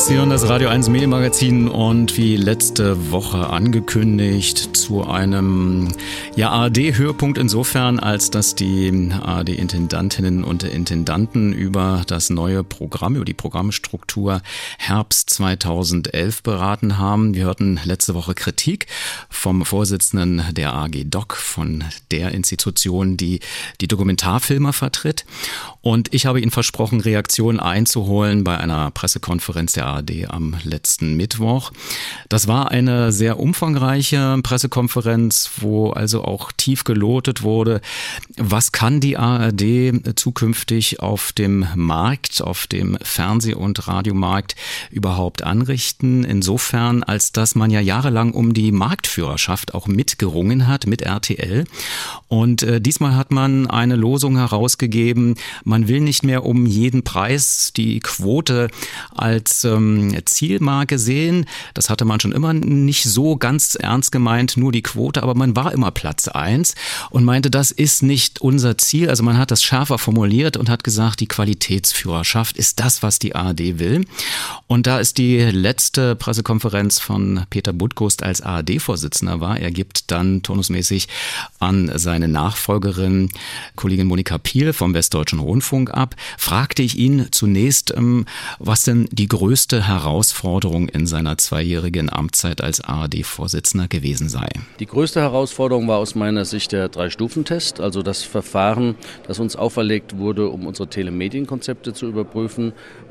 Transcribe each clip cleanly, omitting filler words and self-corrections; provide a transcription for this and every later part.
Sie hören das Radio 1 Medienmagazin und wie letzte Woche angekündigt zu einem ARD-Höhepunkt insofern, als dass die ARD-Intendantinnen und Intendanten über das neue Programm, über die Programmstruktur Herbst 2011 beraten haben. Wir hörten letzte Woche Kritik vom Vorsitzenden der AG Doc, von der Institution, die die Dokumentarfilmer vertritt. Und ich habe Ihnen versprochen, Reaktionen einzuholen bei einer Pressekonferenz der ARD am letzten Mittwoch. Das war eine sehr umfangreiche Pressekonferenz, wo also auch tief gelotet wurde, was kann die ARD zukünftig auf dem Markt, auf dem Fernseh- und Radiomarkt überhaupt anrichten. Insofern, als dass man ja jahrelang um die Marktführerschaft auch mitgerungen hat mit RTL. Und diesmal hat man eine Losung herausgegeben, man will nicht mehr um jeden Preis die Quote als Zielmarke sehen. Das hatte man schon immer nicht so ganz ernst gemeint, nur die Quote, aber man war immer Platz 1 und meinte, das ist nicht unser Ziel. Also man hat das schärfer formuliert und hat gesagt, die Qualitätsführerschaft ist das, was die ARD will. Und da es die letzte Pressekonferenz von Peter Butgust als ARD-Vorsitzender war, er gibt dann turnusmäßig an seine Nachfolgerin, Kollegin Monika Piel vom Westdeutschen Rundfunk ab, fragte ich ihn zunächst, was denn die größte Herausforderung in seiner zweijährigen Amtszeit als ARD-Vorsitzender gewesen sei. Die größte Herausforderung war aus meiner Sicht der 3-Stufen-Test, also das Verfahren, das uns auferlegt wurde, um unsere Telemedienkonzepte zu überprüfen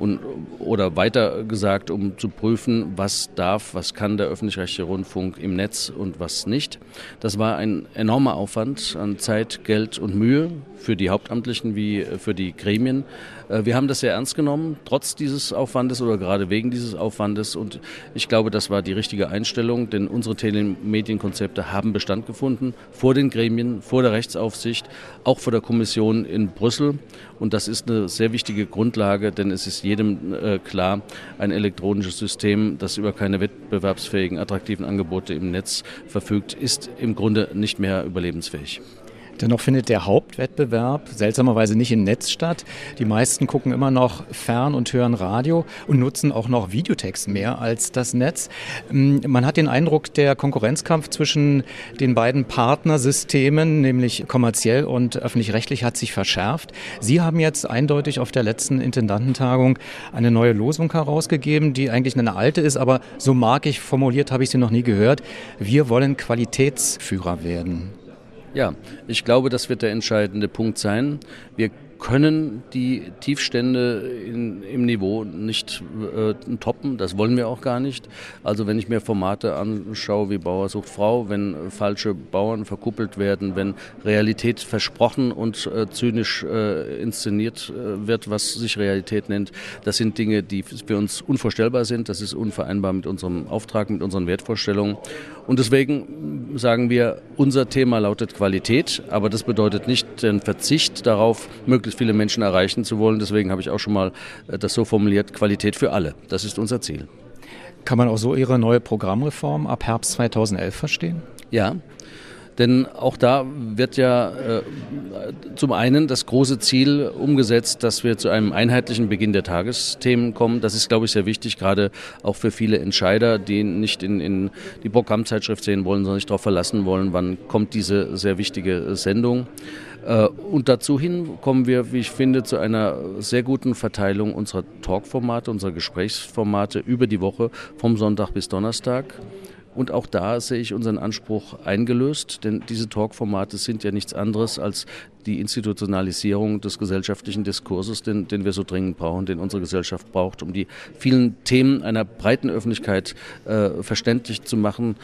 oder weiter gesagt, um zu prüfen, was was kann der öffentlich-rechtliche Rundfunk im Netz und was nicht. Das war ein enormer Aufwand an Zeit, Geld und Mühe für die Hauptamtlichen wie für die Gremien. Wir haben das sehr ernst genommen, trotz dieses Aufwandes oder gerade wegen dieses Aufwandes, und ich glaube, das war die richtige Einstellung, denn unsere Telemedienkonzepte haben Bestand gefunden vor den Gremien, vor der Rechtsaufsicht, auch vor der Kommission in Brüssel, und das ist eine sehr wichtige Grundlage, denn es ist jedem klar, ein elektronisches System, das über keine wettbewerbsfähigen, attraktiven Angebote im Netz verfügt, ist im Grunde nicht mehr überlebensfähig. Dennoch findet der Hauptwettbewerb seltsamerweise nicht im Netz statt. Die meisten gucken immer noch fern und hören Radio und nutzen auch noch Videotext mehr als das Netz. Man hat den Eindruck, der Konkurrenzkampf zwischen den beiden Partnersystemen, nämlich kommerziell und öffentlich-rechtlich, hat sich verschärft. Sie haben jetzt eindeutig auf der letzten Intendantentagung eine neue Losung herausgegeben, die eigentlich eine alte ist, aber so markig formuliert habe ich sie noch nie gehört. Wir wollen Qualitätsführer werden. Ja, ich glaube, das wird der entscheidende Punkt sein. Wir können die Tiefstände im Niveau nicht toppen, das wollen wir auch gar nicht. Also wenn ich mir Formate anschaue wie Bauer sucht Frau, wenn falsche Bauern verkuppelt werden, wenn Realität versprochen und zynisch inszeniert wird, was sich Realität nennt, das sind Dinge, die für uns unvorstellbar sind, das ist unvereinbar mit unserem Auftrag, mit unseren Wertvorstellungen. Und deswegen sagen wir, unser Thema lautet Qualität, aber das bedeutet nicht den Verzicht darauf, möglichst viele Menschen erreichen zu wollen. Deswegen habe ich auch schon mal das so formuliert, Qualität für alle. Das ist unser Ziel. Kann man auch so Ihre neue Programmreform ab Herbst 2011 verstehen? Ja. Denn auch da wird ja zum einen das große Ziel umgesetzt, dass wir zu einem einheitlichen Beginn der Tagesthemen kommen. Das ist, glaube ich, sehr wichtig, gerade auch für viele Entscheider, die nicht in die Programmzeitschrift sehen wollen, sondern sich darauf verlassen wollen, wann kommt diese sehr wichtige Sendung. Und dazu hin kommen wir, wie ich finde, zu einer sehr guten Verteilung unserer Talkformate, unserer Gesprächsformate über die Woche vom Sonntag bis Donnerstag. Und auch da sehe ich unseren Anspruch eingelöst, denn diese Talkformate sind ja nichts anderes als die Institutionalisierung des gesellschaftlichen Diskurses, den wir so dringend brauchen, den unsere Gesellschaft braucht, um die vielen Themen einer breiten Öffentlichkeit verständlich zu machen,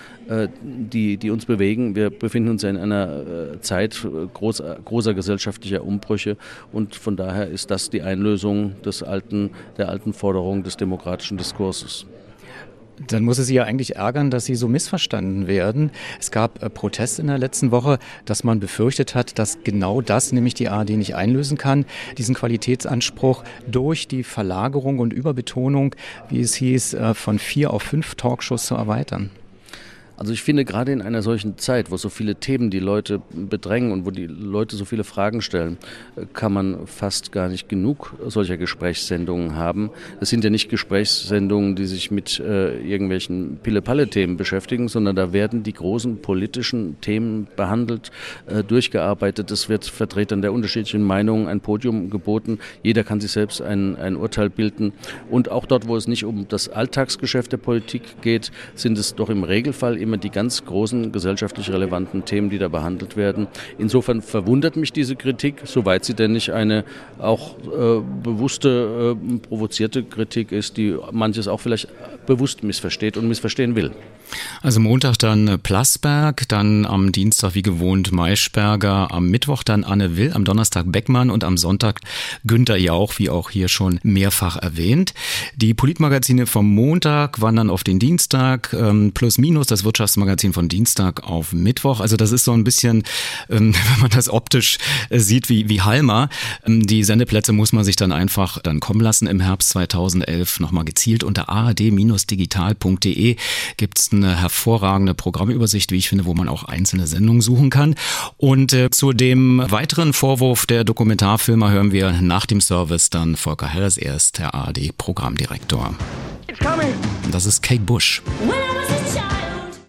die uns bewegen. Wir befinden uns ja in einer Zeit großer gesellschaftlicher Umbrüche, und von daher ist das die Einlösung der alten Forderung des demokratischen Diskurses. Dann muss es Sie ja eigentlich ärgern, dass Sie so missverstanden werden. Es gab Protest in der letzten Woche, dass man befürchtet hat, dass genau das, nämlich die ARD nicht einlösen kann, diesen Qualitätsanspruch durch die Verlagerung und Überbetonung, wie es hieß, von 4 auf 5 Talkshows zu erweitern. Also ich finde, gerade in einer solchen Zeit, wo so viele Themen die Leute bedrängen und wo die Leute so viele Fragen stellen, kann man fast gar nicht genug solcher Gesprächssendungen haben. Es sind ja nicht Gesprächssendungen, die sich mit irgendwelchen Pille-Palle-Themen beschäftigen, sondern da werden die großen politischen Themen behandelt, durchgearbeitet. Es wird Vertretern der unterschiedlichen Meinungen ein Podium geboten. Jeder kann sich selbst ein Urteil bilden. Und auch dort, wo es nicht um das Alltagsgeschäft der Politik geht, sind es doch im Regelfall immer die ganz großen gesellschaftlich relevanten Themen, die da behandelt werden. Insofern verwundert mich diese Kritik, soweit sie denn nicht eine auch bewusste, provozierte Kritik ist, die manches auch vielleicht bewusst missversteht und missverstehen will. Also Montag dann Plasberg, dann am Dienstag wie gewohnt Maischberger, am Mittwoch dann Anne Will, am Donnerstag Beckmann und am Sonntag Günther Jauch, wie auch hier schon mehrfach erwähnt. Die Politmagazine vom Montag wandern auf den Dienstag, plus minus das Wirtschaftsmagazin von Dienstag auf Mittwoch. Also das ist so ein bisschen, wenn man das optisch sieht, wie Halma. Die Sendeplätze muss man sich dann einfach dann kommen lassen im Herbst 2011. Nochmal gezielt unter ard-digital.de gibt's eine hervorragende Programmübersicht, wie ich finde, wo man auch einzelne Sendungen suchen kann. Und zu dem weiteren Vorwurf der Dokumentarfilmer hören wir nach dem Service dann Volker Harris, er ist der ARD-Programmdirektor. Das ist Kate Bush. When I was a child.